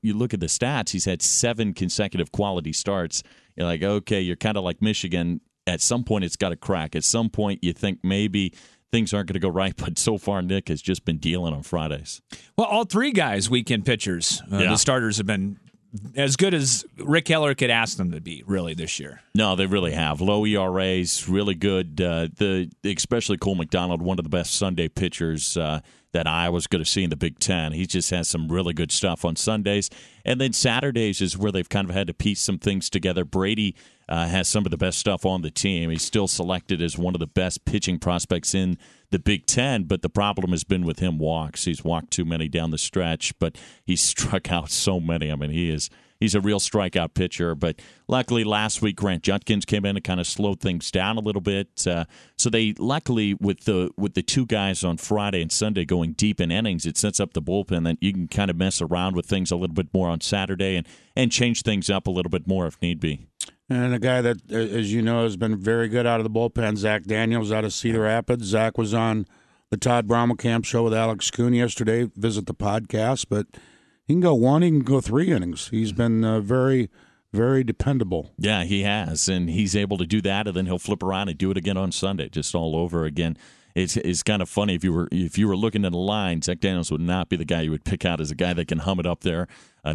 stats. He's had 7 consecutive quality starts. You're like, okay, you're kind of like Michigan. At some point, it's got to crack. At some point, you think maybe things aren't going to go right, but so far, Nick has just been dealing on Fridays. Well, all 3 guys, weekend pitchers, the starters have been as good as Rick Heller could ask them to be, really, this year. No, they really have. Low ERAs, really good. Especially Cole McDonald, one of the best Sunday pitchers that Iowa's going to see in the Big Ten. He just has some really good stuff on Sundays. And then Saturdays is where they've kind of had to piece some things together. Brady has some of the best stuff on the team. He's still selected as one of the best pitching prospects in the Big Ten, but the problem has been with him walks. He's walked too many down the stretch, but he's struck out so many. I mean, he's a real strikeout pitcher. But luckily last week, Grant Judkins came in and kind of slowed things down a little bit. So they luckily with the 2 guys on Friday and Sunday going deep in innings, it sets up the bullpen that you can kind of mess around with things a little bit more on Saturday and change things up a little bit more if need be. And a guy that, as you know, has been very good out of the bullpen, Zach Daniels out of Cedar Rapids. Zach was on the Todd Brommelkamp show with Alex Kuhn yesterday. Visit the podcast, but he can go 1, he can go 3 innings. He's been very, very dependable. Yeah, he has, and he's able to do that, and then he'll flip around and do it again on Sunday, just all over again. It's kind of funny if you were looking at a line, Zach Daniels would not be the guy you would pick out as a guy that can hum it up there,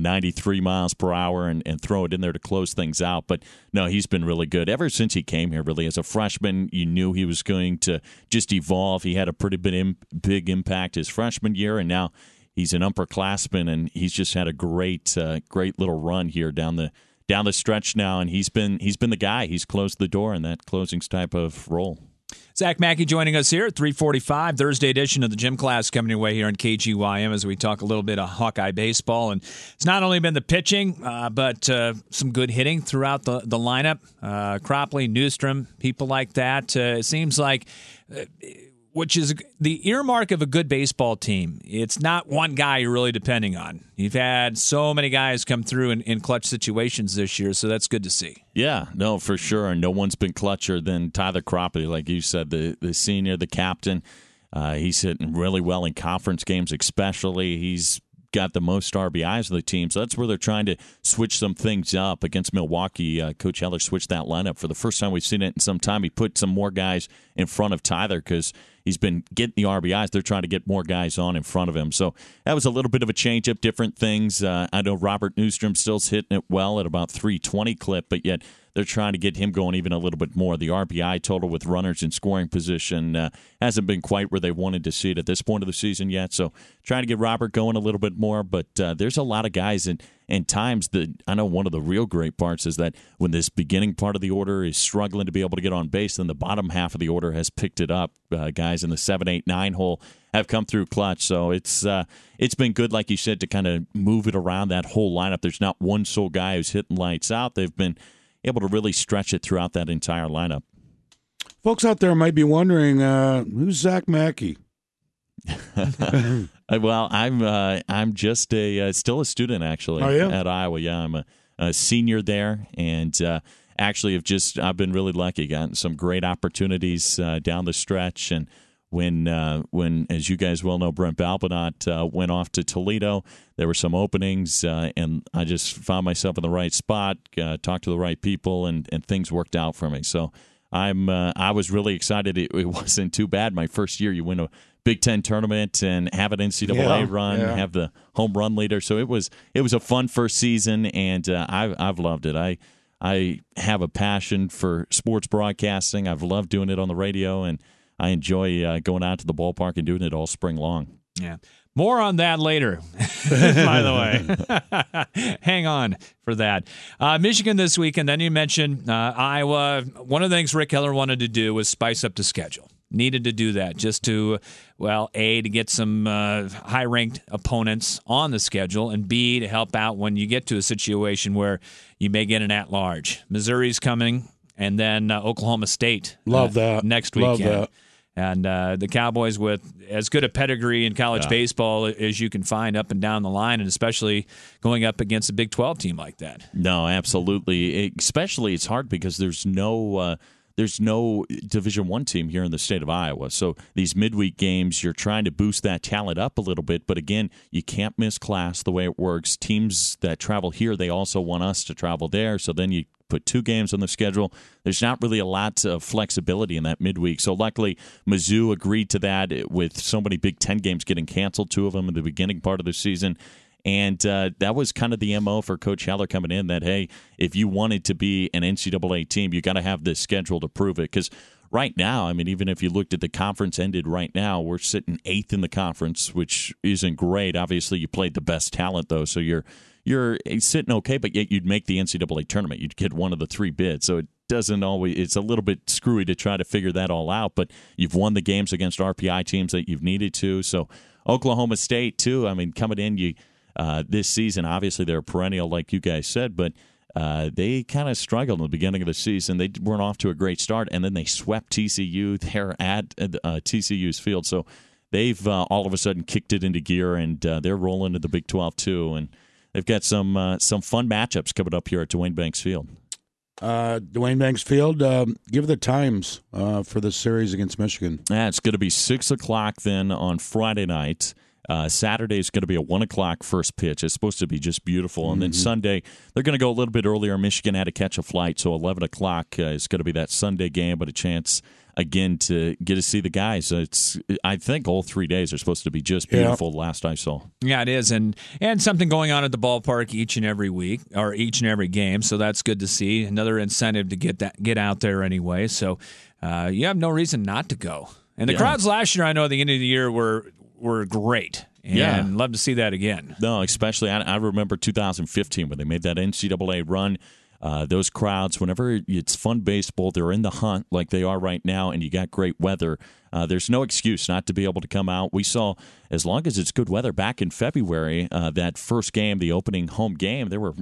93 miles per hour, and throw it in there to close things out. But no, he's been really good ever since he came here. Really, as a freshman, you knew he was going to just evolve. He had a pretty big impact his freshman year, and now he's an upperclassman, and he's just had a great little run here down the stretch now. And he's been the guy. He's closed the door in that closing type of role. Zach Mackey joining us here at 3:45, Thursday edition of the Gym Class coming your way here on KGYM as we talk a little bit of Hawkeye baseball. And it's not only been the pitching, but some good hitting throughout the lineup. Cropley, Newstrom, people like that. It seems like, which is the earmark of a good baseball team. It's not one guy you're really depending on. You've had so many guys come through in clutch situations this year, so that's good to see. Yeah, no, for sure. And no one's been clutcher than Tyler Cropley, like you said, the senior, the captain. He's hitting really well in conference games especially. He's got the most RBIs of the team, so that's where they're trying to switch some things up. Against Milwaukee, Coach Heller switched that lineup. For the first time we've seen it in some time, he put some more guys in front of Tyler because he's been getting the RBIs. They're trying to get more guys on in front of him. So that was a little bit of a change-up, different things. I know Robert Newstrom still's hitting it well at about 320 clip, but yet they're trying to get him going even a little bit more. The RBI total with runners in scoring position hasn't been quite where they wanted to see it at this point of the season yet. So trying to get Robert going a little bit more, but there's a lot of guys and times that I know one of the real great parts is that when this beginning part of the order is struggling to be able to get on base, then the bottom half of the order has picked it up. Guys in the 7, 8, 9 hole have come through clutch. So it's been good, like you said, to kind of move it around that whole lineup. There's not one sole guy who's hitting lights out. They've been able to really stretch it throughout that entire lineup. Folks out there might be wondering, who's Zach Mackey? Well, I'm just still a student actually at Iowa. Yeah, I'm a senior there, and actually I've been really lucky, gotten some great opportunities down the stretch. And when as you guys well know, Brent Balbinot went off to Toledo, there were some openings, and I just found myself in the right spot, talked to the right people, and things worked out for me. So I was really excited. It wasn't too bad. My first year, you win a Big Ten tournament and have an NCAA run, have the home run leader. So it was a fun first season, and I've loved it. I have a passion for sports broadcasting. I've loved doing it on the radio, and I enjoy going out to the ballpark and doing it all spring long. Yeah. More on that later, by the way. Hang on for that. Michigan this weekend, then you mentioned Iowa. One of the things Rick Heller wanted to do was spice up the schedule. Needed to do that just to, well, A, to get some high-ranked opponents on the schedule, and B, to help out when you get to a situation where you may get an at-large. Missouri's coming, and then Oklahoma State Love that. next weekend. Love that. And the Cowboys with as good a pedigree in college baseball as you can find up and down the line, and especially going up against a Big 12 team like that. No, absolutely. Especially it's hard because there's no Division I team here in the state of Iowa. So these midweek games, you're trying to boost that talent up a little bit. But again, you can't miss class the way it works. Teams that travel here, they also want us to travel there. So then you put 2 games on the schedule. There's not really a lot of flexibility in that midweek. So luckily, Mizzou agreed to that with so many Big Ten games getting canceled, 2 of them in the beginning part of the season. And that was kind of the MO for Coach Heller coming in, that, hey, if you wanted to be an NCAA team, you got to have this schedule to prove it. Because right now, I mean, even if you looked at the conference ended right now, we're sitting 8th in the conference, which isn't great. Obviously, you played the best talent, though, so you're sitting okay, but yet you'd make the NCAA tournament. You'd get one of the 3 bids. So it doesn't always – it's a little bit screwy to try to figure that all out, but you've won the games against RPI teams that you've needed to. So Oklahoma State, too, I mean, coming in, this season, obviously they're perennial, like you guys said, but they kind of struggled in the beginning of the season. They weren't off to a great start, and then they swept TCU there at TCU's field. So they've all of a sudden kicked it into gear, and they're rolling to the Big 12 too. And they've got some fun matchups coming up here at Duane Banks Field. Duane Banks Field, give the times for the series against Michigan. Yeah, it's going to be 6 o'clock then on Friday night. Saturday is going to be a 1 o'clock first pitch. It's supposed to be just beautiful. And then Sunday, they're going to go a little bit earlier. Michigan had to catch a flight, so 11 o'clock is going to be that Sunday game, but a chance, again, to get to see the guys. I think all 3 days are supposed to be just beautiful, last I saw. Yeah, it is. And something going on at the ballpark each and every week, or each and every game, so that's good to see. Another incentive to get out there anyway. So you have no reason not to go. And the crowds last year, I know at the end of the year were great, and love to see that again. No, especially I remember 2015 when they made that NCAA run. Those crowds, whenever it's fun baseball, they're in the hunt like they are right now, and you got great weather. There's no excuse not to be able to come out. We saw, as long as it's good weather, back in February, that first game, the opening home game, there were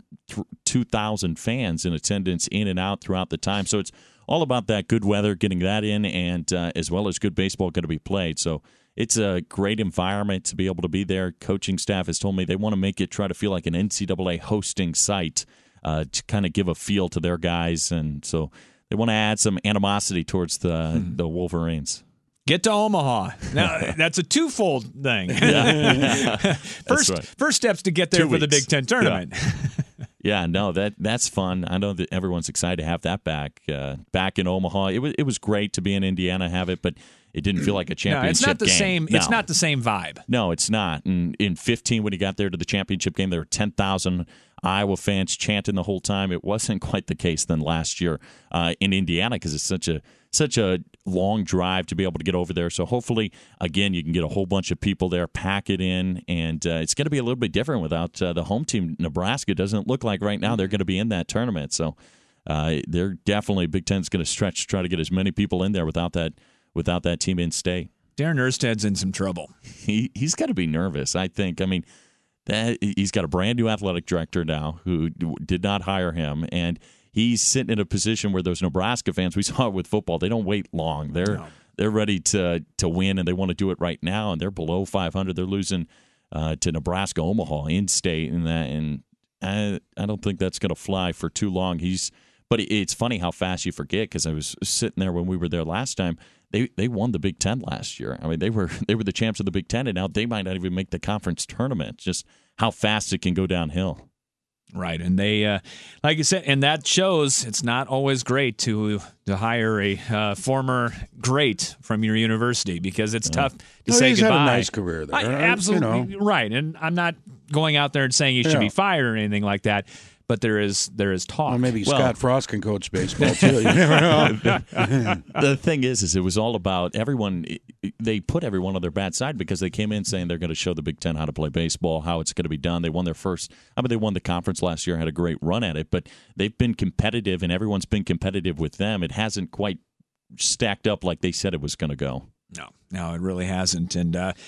2,000 fans in attendance in and out throughout the time. So it's all about that good weather, getting that in, and as well as good baseball going to be played. So it's a great environment to be able to be there. Coaching staff has told me they want to make it try to feel like an NCAA hosting site to kind of give a feel to their guys. And so they want to add some animosity towards the Wolverines. Get to Omaha. Now, that's a twofold thing. First steps to get there 2 for the weeks. Big Ten tournament. Yeah, no, that's fun. I know that everyone's excited to have that back in Omaha. It was great to be in Indiana, have it, but it didn't feel like a championship No, it's not the game. same. No. It's not the same vibe. No, it's not. And in 15, when he got there to the championship game, there were 10,000 Iowa fans chanting the whole time. It wasn't quite the case then last year in Indiana because it's such a long drive to be able to get over there. So hopefully, again, you can get a whole bunch of people there, pack it in, and it's going to be a little bit different without the home team. Nebraska doesn't look like right now they're going to be in that tournament. So they're definitely, Big Ten's going to stretch to try to get as many people in there without that team in state. Darren Ersted's in some trouble. He's got to be nervous, I think. I mean, he's got a brand new athletic director now who did not hire him, and he's sitting in a position where those Nebraska fans, we saw it with football, they don't wait long. They're ready to win, and they want to do it right now, and they're below 500. They're losing to Nebraska Omaha in state, and I don't think that's going to fly for too long. But it's funny how fast you forget, because I was sitting there when we were there last time. They won the Big Ten last year. I mean, they were the champs of the Big Ten, and now they might not even make the conference tournament. Just how fast it can go downhill. Right, and they, like you said, and that shows it's not always great to hire a former great from your university, because it's tough to say he's goodbye. Had a nice career there. Absolutely, right. And I'm not going out there and saying he should be fired or anything like that. But there is talk. Well, maybe Scott Frost can coach baseball too. You never know. The thing is it was all about everyone. They put everyone on their bad side because they came in saying they're going to show the Big Ten how to play baseball, how it's going to be done. They won their first. They won the conference last year, had a great run at it, but they've been competitive, and everyone's been competitive with them. It hasn't quite stacked up like they said it was going to go. No, it really hasn't. And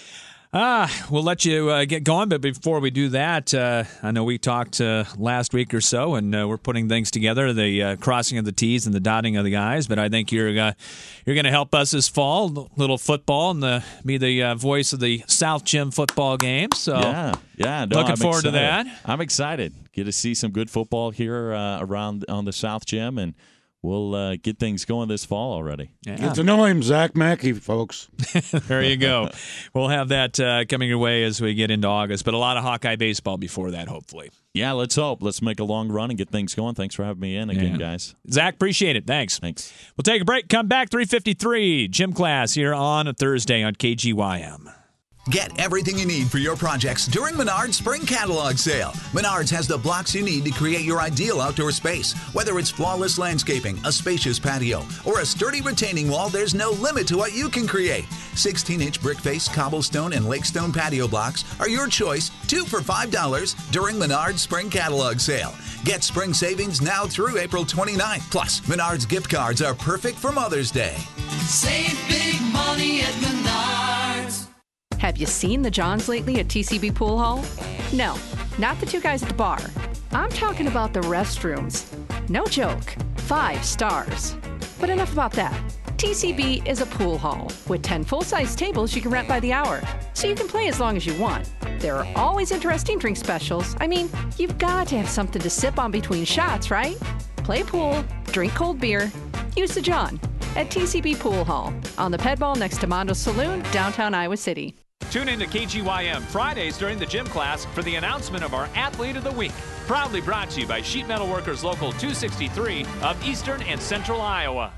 We'll let you get going, but before we do that, I know we talked last week or so, and we're putting things together, the crossing of the T's and the dotting of the I's, but I think you're going to help us this fall, little football, and be the voice of the South Gym football game. So yeah, looking forward to that. I'm excited. Get to see some good football here around on the South Gym, and we'll get things going this fall already. Yeah. Get to know him, Zach Mackey, folks. There you go. We'll have that coming your way as we get into August, but a lot of Hawkeye baseball before that, hopefully. Yeah, let's hope. Let's make a long run and get things going. Thanks for having me in again, guys. Zach, appreciate it. Thanks. We'll take a break. Come back, 3:53, gym class here on a Thursday on KGYM. Get everything you need for your projects during Menard's Spring Catalog Sale. Menard's has the blocks you need to create your ideal outdoor space. Whether it's flawless landscaping, a spacious patio, or a sturdy retaining wall, there's no limit to what you can create. 16-inch brick face, cobblestone, and lakestone patio blocks are your choice, 2 for $5 during Menard's Spring Catalog Sale. Get spring savings now through April 29th. Plus, Menard's gift cards are perfect for Mother's Day. Save big money at Menard's. Have you seen the Johns lately at TCB Pool Hall? No, not the two guys at the bar. I'm talking about the restrooms. No joke, 5 stars. But enough about that. TCB is a pool hall with 10 full-size tables you can rent by the hour, so you can play as long as you want. There are always interesting drink specials. I mean, you've got to have something to sip on between shots, right? Play pool, drink cold beer, use the John at TCB Pool Hall on the Pedball next to Mondo Saloon, downtown Iowa City. Tune in to KGYM Fridays during the gym class for the announcement of our Athlete of the Week. Proudly brought to you by Sheet Metal Workers Local 263 of Eastern and Central Iowa.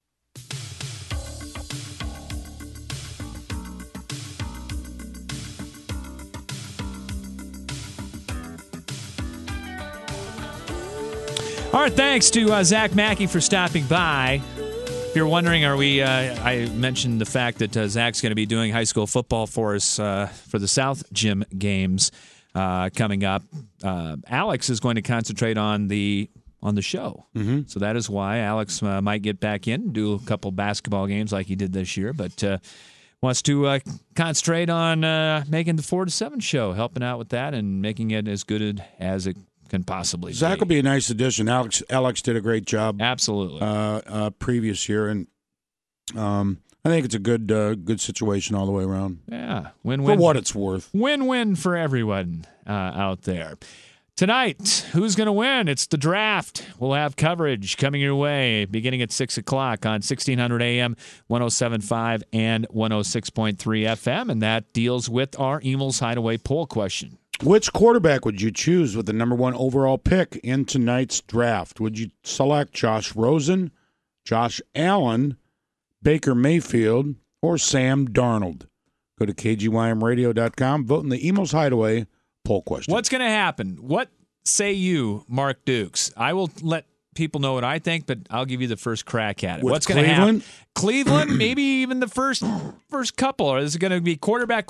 All right, thanks to Zach Mackey for stopping by. If you're wondering, I mentioned the fact that Zach's going to be doing high school football for us for the South Gym games coming up. Alex is going to concentrate on the show. Mm-hmm. So that is why Alex might get back in and do a couple basketball games like he did this year, but wants to concentrate on making the 4 to 7 show, helping out with that and making it as good as it can possibly be. Zach will be a nice addition. Alex did a great job. Absolutely. Previous year, and I think it's a good situation all the way around. Yeah, win-win for what it's worth. Win-win for everyone out there. Tonight, who's going to win? It's the draft. We'll have coverage coming your way beginning at 6 o'clock on 1600 AM, 107.5 and 106.3 FM, and that deals with our Eagles Hideaway poll question. Which quarterback would you choose with the number 1 overall pick in tonight's draft? Would you select Josh Rosen, Josh Allen, Baker Mayfield, or Sam Darnold? Go to KGYMradio.com. Vote in the Emos Hideaway poll question. What's going to happen? What say you, Mark Dukes? I will let people know what I think, but I'll give you the first crack at it. With What's going to happen? Cleveland, maybe even the first couple. Or is it going to be quarterback?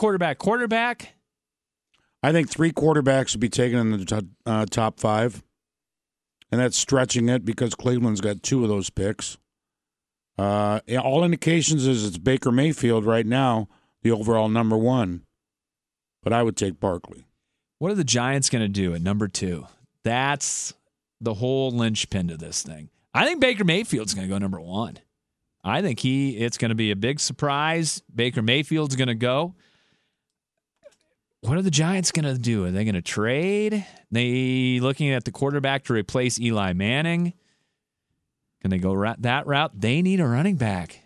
I think 3 quarterbacks would be taken in the top 5, and that's stretching it because Cleveland's got 2 of those picks. All indications is it's Baker Mayfield right now, the overall number 1, but I would take Barkley. What are the Giants going to do at number 2? That's the whole linchpin to this thing. I think Baker Mayfield's going to go number 1. I think it's going to be a big surprise. Baker Mayfield's going to go. What are the Giants going to do? Are they going to trade? They looking at the quarterback to replace Eli Manning? Can they go that route? They need a running back.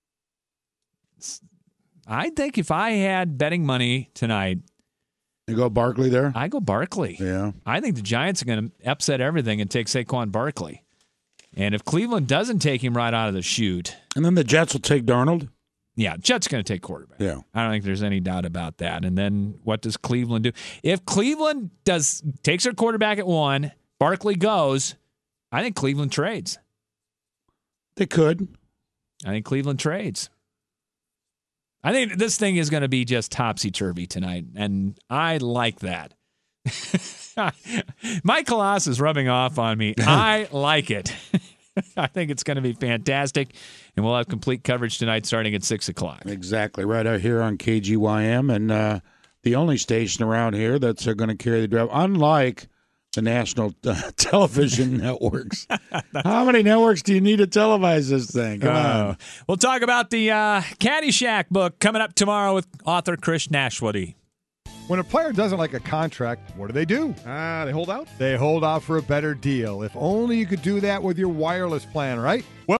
I think if I had betting money tonight, you go Barkley there? I go Barkley. Yeah. I think the Giants are going to upset everything and take Saquon Barkley. And if Cleveland doesn't take him right out of the chute. And then the Jets will take Darnold? Yeah, Jets going to take quarterback. Yeah. I don't think there's any doubt about that. And then what does Cleveland do? If Cleveland takes their quarterback at 1, Barkley goes, I think Cleveland trades. They could. I think Cleveland trades. I think this thing is going to be just topsy-turvy tonight, and I like that. Mike Colossus is rubbing off on me. I like it. I think it's going to be fantastic, and we'll have complete coverage tonight starting at 6 o'clock. Exactly, right out here on KGYM, and the only station around here that's going to carry the drive, unlike the national television networks. How many networks do you need to televise this thing? Come on. We'll talk about the Caddyshack book coming up tomorrow with author Chris Nashwoody. When a player doesn't like a contract, what do? They hold out? They hold out for a better deal. If only you could do that with your wireless plan, right? Well,